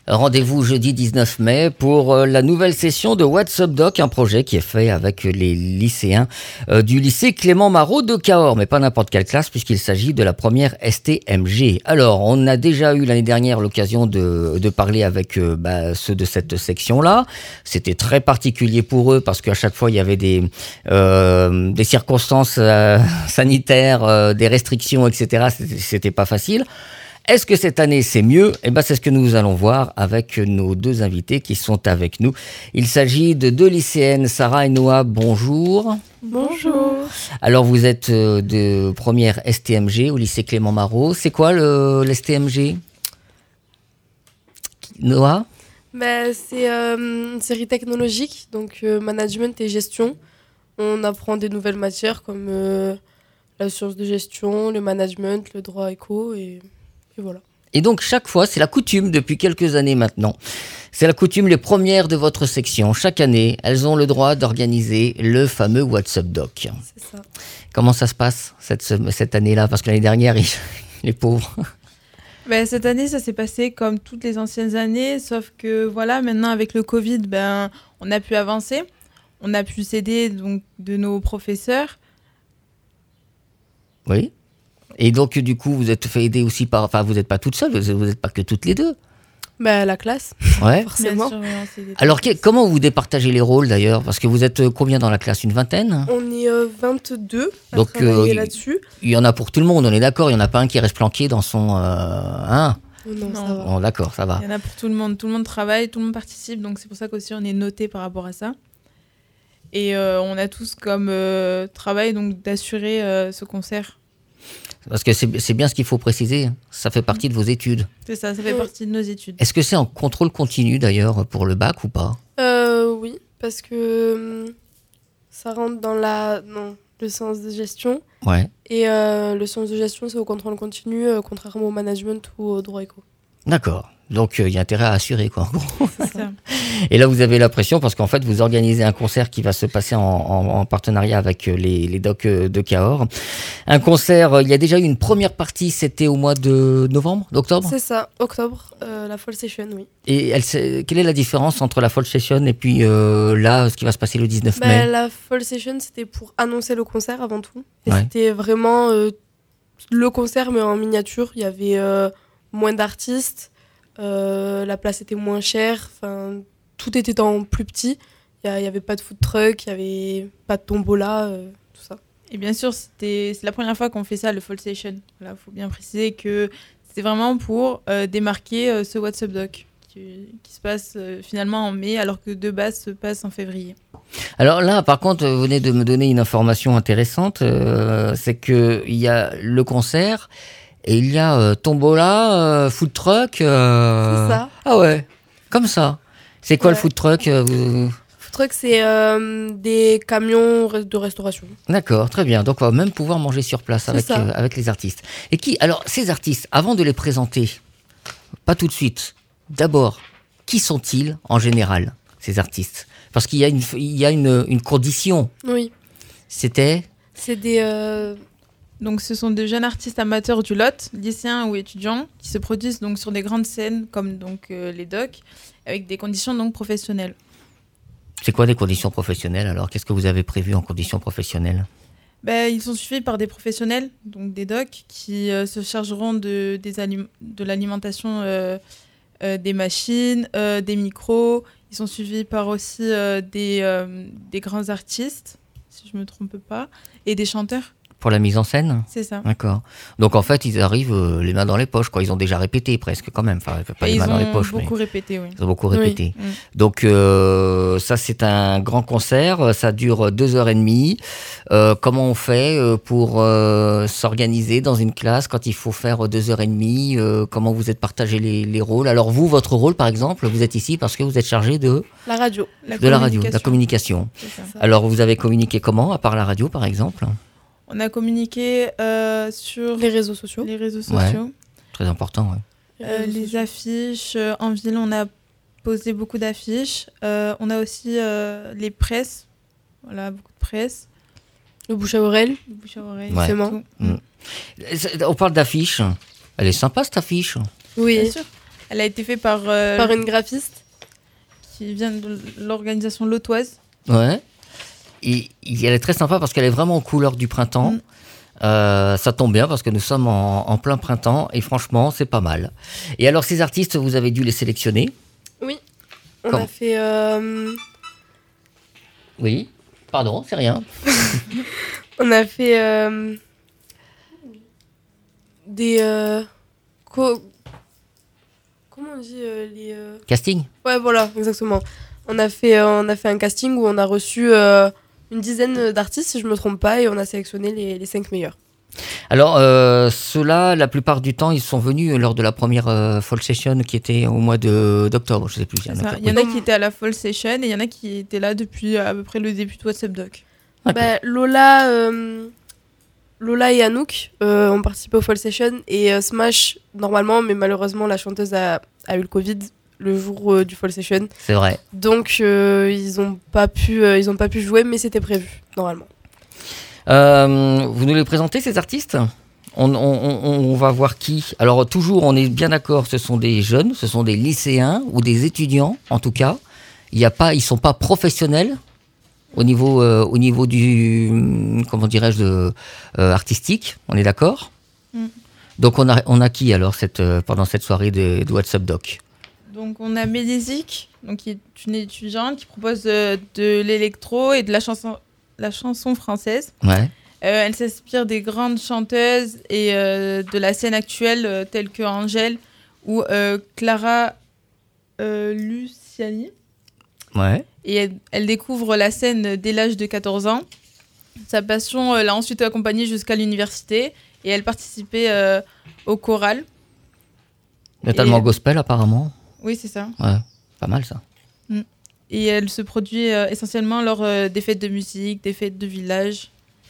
Rendez-vous jeudi 19 mai pour la nouvelle session de What's Up Doc, un projet qui est fait avec les lycéens du lycée Clément Marot de Cahors, mais pas n'importe quelle classe puisqu'il s'agit de la première STMG. Alors, on a déjà eu l'année dernière l'occasion de parler avec ceux de cette section-là. C'était très particulier pour eux parce qu'à chaque fois, il y avait des circonstances sanitaires, des restrictions, etc. C'était pas facile. Est-ce que cette année c'est mieux ? C'est ce que nous allons voir avec nos deux invités qui sont avec nous. Il s'agit de deux lycéennes, Sarah et Noah. Bonjour. Bonjour. Alors vous êtes de première STMG au lycée Clément Marot. C'est quoi l'STMG ? Noah ? C'est une série technologique, donc management et gestion. On apprend des nouvelles matières comme la science de gestion, le management, le droit éco et voilà. Et donc chaque fois, c'est la coutume depuis quelques années maintenant. C'est la coutume, les premières de votre section. Chaque année, elles ont le droit d'organiser le fameux What's Up Doc. C'est ça. Comment ça se passe cette année-là ? Parce que l'année dernière, les pauvres... Cette année, ça s'est passé comme toutes les anciennes années, sauf que voilà, maintenant avec le Covid, on a pu avancer, on a pu s'aider donc de nos professeurs. Oui. Et donc du coup, vous êtes fait aider aussi par, enfin, vous n'êtes pas toute seule, vous n'êtes pas que toutes les deux. La classe. Ouais. Forcément. Bien sûr, on s'est aidé. Alors comment vous départagez les rôles d'ailleurs ? Parce que vous êtes combien dans la classe ? Une vingtaine ? On est 22 à Donc, travailler là-dessus. Il y en a pour tout le monde, on est d'accord. Il n'y en a pas un qui reste planqué dans son... Non, Non. ça va. Bon, d'accord, ça va. Il y en a pour tout le monde travaille, tout le monde participe, donc c'est pour ça qu'aussi on est noté par rapport à ça. Et on a tous comme travail donc d'assurer ce concert. Parce que c'est bien ce qu'il faut préciser, ça fait partie de vos études. C'est ça fait partie de nos études. Est-ce que c'est en contrôle continu d'ailleurs pour le bac ou pas ? Oui, parce que ça rentre dans le sens de gestion. Ouais. Et le sens de gestion, c'est au contrôle continu, contrairement au management ou au droit éco. D'accord. Donc il y a intérêt à assurer quoi. En gros. C'est ça. Et là vous avez la pression parce qu'en fait vous organisez un concert qui va se passer en partenariat avec les docs de Cahors. Un concert, il y a déjà eu une première partie, c'était au mois de novembre, d'octobre ? C'est ça, octobre, la Fall Session, oui. Et quelle est la différence entre la Fall Session et puis là, ce qui va se passer le 19 mai ? La Fall Session, c'était pour annoncer le concert avant tout. Et Ouais. c'était vraiment le concert, mais en miniature. Il y avait moins d'artistes, la place était moins chère, tout était en plus petit. Il n'y avait pas de food truck, il n'y avait pas de tombola, tout ça. Et bien sûr, c'est la première fois qu'on fait ça, le Fall Session. Voilà, faut bien préciser que c'est vraiment pour démarquer ce What's Up Doc qui se passe finalement en mai, alors que de base se passe en février. Alors là, par contre, vous venez de me donner une information intéressante, c'est qu'il y a le concert et il y a tombola, food truck. C'est ça. Ah ouais, comme ça. C'est quoi le Ouais. food truck Food truck, c'est des camions de restauration. D'accord, très bien. Donc on va même pouvoir manger sur place C'est avec, ça. avec les artistes. Et alors ces artistes, avant de les présenter, pas tout de suite, d'abord, qui sont-ils en général, ces artistes ? Parce qu'il y a une condition. Oui, C'était c'est des... Donc ce sont de jeunes artistes amateurs du Lot, lycéens ou étudiants, qui se produisent donc sur des grandes scènes comme donc les docs, avec des conditions donc professionnelles. C'est quoi des conditions professionnelles alors ? Qu'est-ce que vous avez prévu en conditions professionnelles ? Ils sont suivis par des professionnels, donc des docs, qui se chargeront de l'alimentation des machines, des micros. Ils sont suivis par aussi des grands artistes, si je ne me trompe pas, et des chanteurs. Pour la mise en scène ? C'est ça. D'accord. Donc en fait, ils arrivent les mains dans les poches, quoi. Ils ont déjà répété presque quand même. Enfin, pas Et les mains ils dans les ont poches, mais beaucoup répété, oui. ils ont beaucoup répété. Oui. Donc ça, c'est un grand concert. Ça dure 2h30. Comment on fait pour s'organiser dans une classe quand il faut faire 2h30 Comment vous êtes partagé les rôles ? Alors vous, votre rôle, par exemple, vous êtes ici parce que vous êtes chargé de La radio. la communication. C'est ça. Alors vous avez communiqué comment, à part la radio, par exemple ? On a communiqué sur Les réseaux sociaux. les réseaux sociaux. Très important, ouais. Les affiches. En ville, on a posé beaucoup d'affiches. On a aussi les presses. Voilà, beaucoup de presse. Le bouche à oreille. Le bouche à oreille. Ouais. tout. On parle d'affiche. Elle est sympa, cette affiche. Oui. Bien sûr. Elle a été faite par une graphiste. Qui vient de l'organisation Lotoise. Ouais. Et elle est très sympa parce qu'elle est vraiment aux couleurs du printemps. Ça tombe bien parce que nous sommes en plein printemps et franchement, c'est pas mal. Et alors, ces artistes, vous avez dû les sélectionner? Oui. On a fait... Oui. Pardon, c'est rien. On a fait des... Comment on dit les... Casting? Ouais, voilà, exactement. On a fait un casting où on a reçu une dizaine d'artistes, si je ne me trompe pas, et on a sélectionné les 5 meilleurs. Alors, ceux-là, la plupart du temps, ils sont venus lors de la première Fall Session qui était au mois d'octobre, je ne sais plus. Il y en a qui étaient à la Fall Session et il y en a qui étaient là depuis à peu près le début de WhatsApp Doc. Lola et Anouk ont participé au Fall Session et Smash, normalement, mais malheureusement, la chanteuse a eu le Covid le jour du Fall Session. C'est vrai. Donc, ils n'ont pas pu jouer, mais c'était prévu, normalement. Vous nous les présentez, ces artistes? On va voir qui. Alors, toujours, on est bien d'accord, ce sont des jeunes, ce sont des lycéens ou des étudiants, en tout cas. Ils ne sont pas professionnels au niveau du, comment dirais-je, artistique. On est d'accord? Donc, on a qui, alors, pendant cette soirée de WhatsApp Doc? Donc, on a Mélizic, qui est une étudiante qui propose de l'électro et de la chanson française. Ouais. Elle s'inspire des grandes chanteuses et de la scène actuelle telles que Angèle ou Clara Luciani. Ouais. Et elle découvre la scène dès l'âge de 14 ans. Sa passion l'a ensuite accompagnée jusqu'à l'université et elle participait au choral. Notamment gospel, apparemment. Oui, c'est ça. Ouais, pas mal ça. Et elle se produit essentiellement lors des fêtes de musique, des fêtes de village.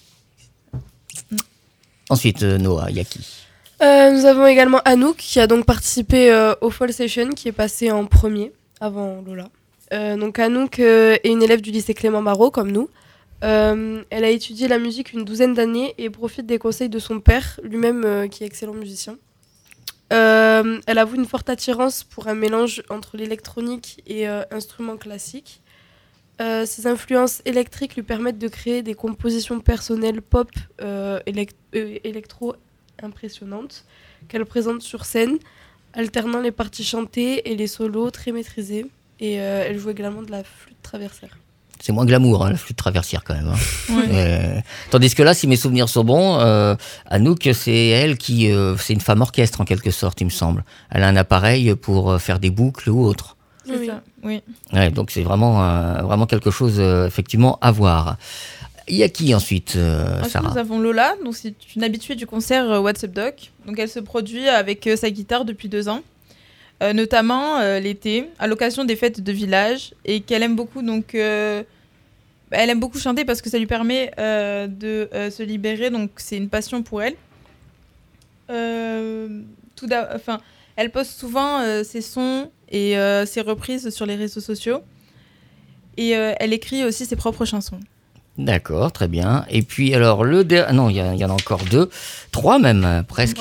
Ensuite, Noah, y a qui? Nous avons également Anouk qui a donc participé au Fall Session qui est passé en premier avant Lola. Donc Anouk est une élève du lycée Clément Marot comme nous. Elle a étudié la musique une 12aine d'années et profite des conseils de son père, lui-même qui est excellent musicien. Elle avoue une forte attirance pour un mélange entre l'électronique et instruments classiques. Ses influences électriques lui permettent de créer des compositions personnelles pop électro impressionnantes qu'elle présente sur scène, alternant les parties chantées et les solos très maîtrisés. Et elle joue également de la flûte traversière. C'est moins glamour, la flûte traversière quand même. Ouais. Tandis que là, si mes souvenirs sont bons, Anouk, c'est elle qui... c'est une femme orchestre en quelque sorte, il me semble. Elle a un appareil pour faire des boucles ou autre. C'est ça, oui. Ouais, donc c'est vraiment quelque chose effectivement à voir. Il y a qui ensuite, Sarah? Nous avons Lola, donc c'est une habituée du concert WhatsApp Doc. Donc elle se produit avec sa guitare depuis 2 ans. Notamment l'été, à l'occasion des fêtes de village, et qu'elle aime beaucoup. Donc, elle aime beaucoup chanter parce que ça lui permet de se libérer. Donc, c'est une passion pour elle. Elle poste souvent ses sons et ses reprises sur les réseaux sociaux. Et elle écrit aussi ses propres chansons. D'accord, très bien. Et puis, alors, non, il y en a encore 2, 3 même, presque.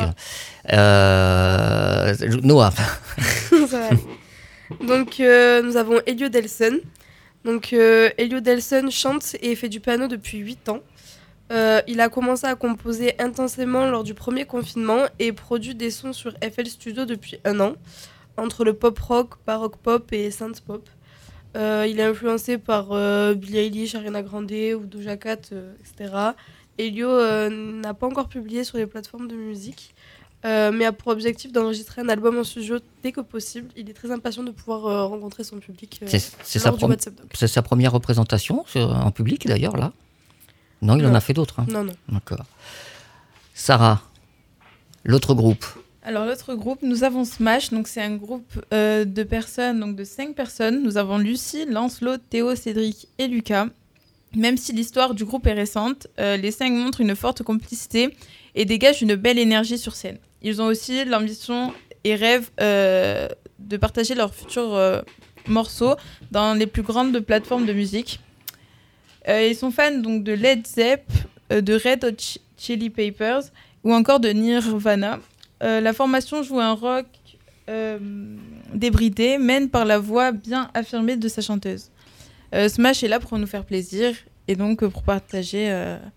Noah. Ça va aller. Donc, nous avons Elio Delson. Donc, Elio Delson chante et fait du piano depuis 8 ans. Il a commencé à composer intensément lors du premier confinement et produit des sons sur FL Studio depuis 1 an, entre le pop rock, baroque pop et synth pop. Il est influencé par Billie Eilish, Ariana Grande ou Doja Cat, etc. Elio n'a pas encore publié sur les plateformes de musique, mais a pour objectif d'enregistrer un album en studio dès que possible. Il est très impatient de pouvoir rencontrer son public lors du WhatsApp Doc. C'est sa première représentation en public d'ailleurs, là? Non, il en a fait d'autres. Hein. Non. D'accord. Sarah, l'autre groupe. Alors l'autre groupe, nous avons Smash, donc c'est un groupe de personnes, donc de 5 personnes. Nous avons Lucie, Lancelot, Théo, Cédric et Lucas. Même si l'histoire du groupe est récente, les 5 montrent une forte complicité et dégagent une belle énergie sur scène. Ils ont aussi l'ambition et rêvent de partager leurs futurs morceaux dans les plus grandes plateformes de musique. Ils sont fans donc de Led Zepp, de Red Hot Chili Peppers ou encore de Nirvana. La formation joue un rock débridée mène par la voix bien affirmée de sa chanteuse. Smash est là pour nous faire plaisir et donc pour partager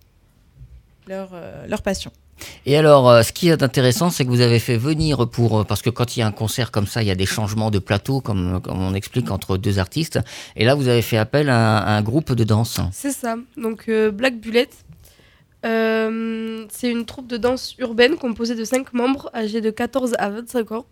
leur passion. Et alors, ce qui est intéressant, c'est que vous avez fait venir parce que quand il y a un concert comme ça, il y a des changements de plateau, comme on explique, entre deux artistes. Et là, vous avez fait appel à un groupe de danse. C'est ça. Donc, Black Bullet, c'est une troupe de danse urbaine composée de 5 membres âgés de 14 à 25 ans.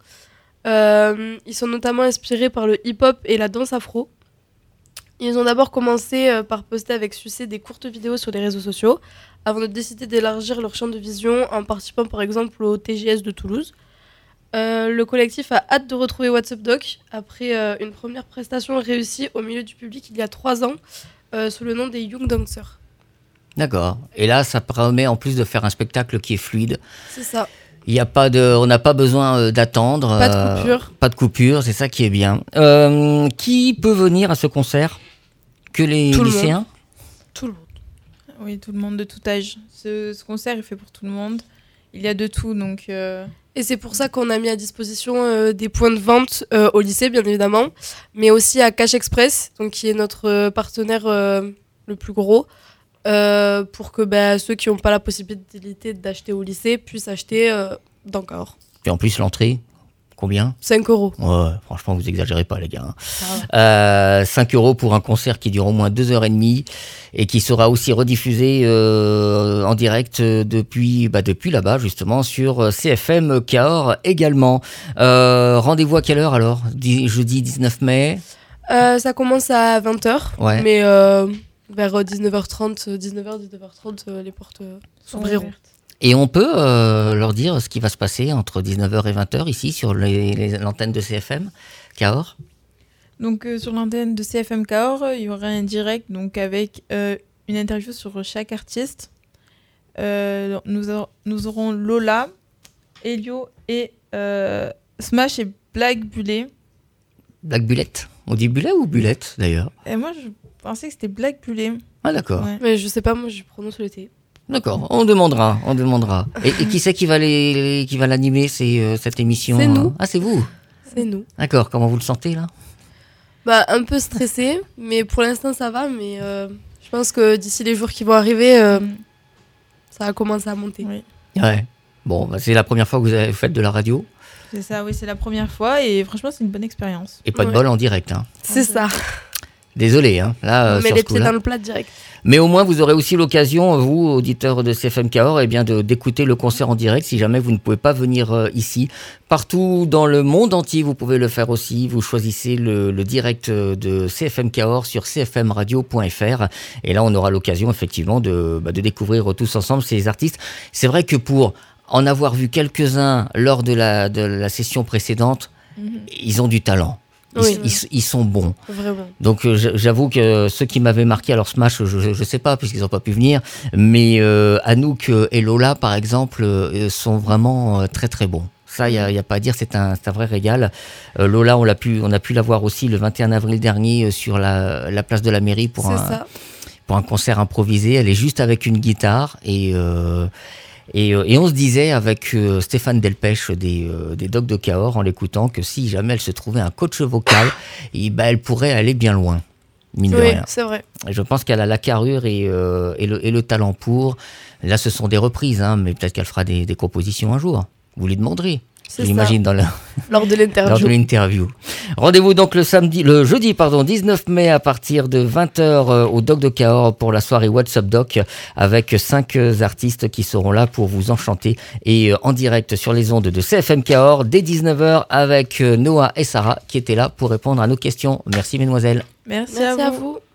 Ils sont notamment inspirés par le hip-hop et la danse afro. Ils ont d'abord commencé par poster avec succès des courtes vidéos sur les réseaux sociaux, avant de décider d'élargir leur champ de vision en participant par exemple au TGS de Toulouse. Le collectif a hâte de retrouver What's Up Doc après une première prestation réussie au milieu du public il y a 3 ans sous le nom des Young Dancers. D'accord. Et là, ça permet en plus de faire un spectacle qui est fluide. C'est ça. On n'a pas besoin d'attendre. Pas de coupure. Pas de coupure, c'est ça qui est bien. Qui peut venir à ce concert ? Que les lycéens ? Tout le monde. Oui, tout le monde de tout âge. Ce concert est fait pour tout le monde. Il y a de tout, donc... Et c'est pour ça qu'on a mis à disposition des points de vente au lycée, bien évidemment, mais aussi à Cash Express, donc, qui est notre partenaire le plus gros, pour que ceux qui n'ont pas la possibilité d'acheter au lycée puissent acheter dans Cahors. Et en plus, l'entrée, combien ? 5 €. Ouais, franchement, vous exagérez pas, les gars. 5 € pour un concert qui dure au moins 2h30 et qui sera aussi rediffusé en direct depuis là-bas, justement, sur CFM Cahors également. Rendez-vous à quelle heure alors ? Jeudi 19 mai ? Ça commence à 20h, Ouais. mais vers 19h30, les portes s'ouvriront. Et on peut leur dire ce qui va se passer entre 19h et 20h ici sur l'antenne de CFM Cahors. Donc sur l'antenne de CFM Cahors, il y aura un direct donc, avec une interview sur chaque artiste. Nous aurons Lola, Elio et Smash et Black Bullet. Black Bullet. On dit Bullet ou Bullet d'ailleurs ? Et moi je pensais que c'était Black Bullet. Ah d'accord. Ouais. Mais je sais pas, moi je prononce le T. D'accord, on demandera. Et qui c'est qui va l'animer cette émission ? C'est nous. Ah, c'est vous ? C'est nous. D'accord, comment vous le sentez là ? Un peu stressé, mais pour l'instant ça va, mais je pense que d'ici les jours qui vont arriver, ça va commencer à monter. Oui. Ouais. Bon, c'est la première fois que vous faites de la radio. C'est ça, oui, c'est la première fois et franchement c'est une bonne expérience. Et pas de bol en direct. Hein. C'est ça. Désolé, hein. Là, on met sur les ce pieds coup-là. dans le plat direct. Mais au moins, vous aurez aussi l'occasion, vous, auditeurs de CFM Cahors, d'écouter le concert en direct si jamais vous ne pouvez pas venir ici. Partout dans le monde entier, vous pouvez le faire aussi. Vous choisissez le direct de CFM Cahors sur cfmradio.fr. Et là, on aura l'occasion, effectivement, de découvrir tous ensemble ces artistes. C'est vrai que pour en avoir vu quelques-uns lors de la session précédente, ils ont du talent. Ils sont bons. Vraiment. Donc j'avoue que ceux qui m'avaient marqué, alors Smash, je sais pas puisqu'ils n'ont pas pu venir, mais Anouk et Lola par exemple sont vraiment très très bons. Ça, il y a pas à dire, c'est un vrai régal. Lola, on a pu la voir aussi le 21 avril dernier sur la place de la mairie pour un concert improvisé. Elle est juste avec une guitare et on se disait avec Stéphane Delpech des Dogs de Cahors en l'écoutant que si jamais elle se trouvait un coach vocal, elle pourrait aller bien loin, mine de rien. Oui, c'est vrai. Et je pense qu'elle a la carrure et le talent pour. Là, ce sont des reprises, hein, mais peut-être qu'elle fera des compositions un jour. Vous lui demanderez. J'imagine lors de l'interview. Rendez-vous donc le jeudi 19 mai à partir de 20h au Doc de Cahors pour la soirée What's Up Doc avec 5 artistes qui seront là pour vous enchanter et en direct sur les ondes de CFM Cahors dès 19h avec Noah et Sarah qui étaient là pour répondre à nos questions. Merci mesdemoiselles. Merci à vous.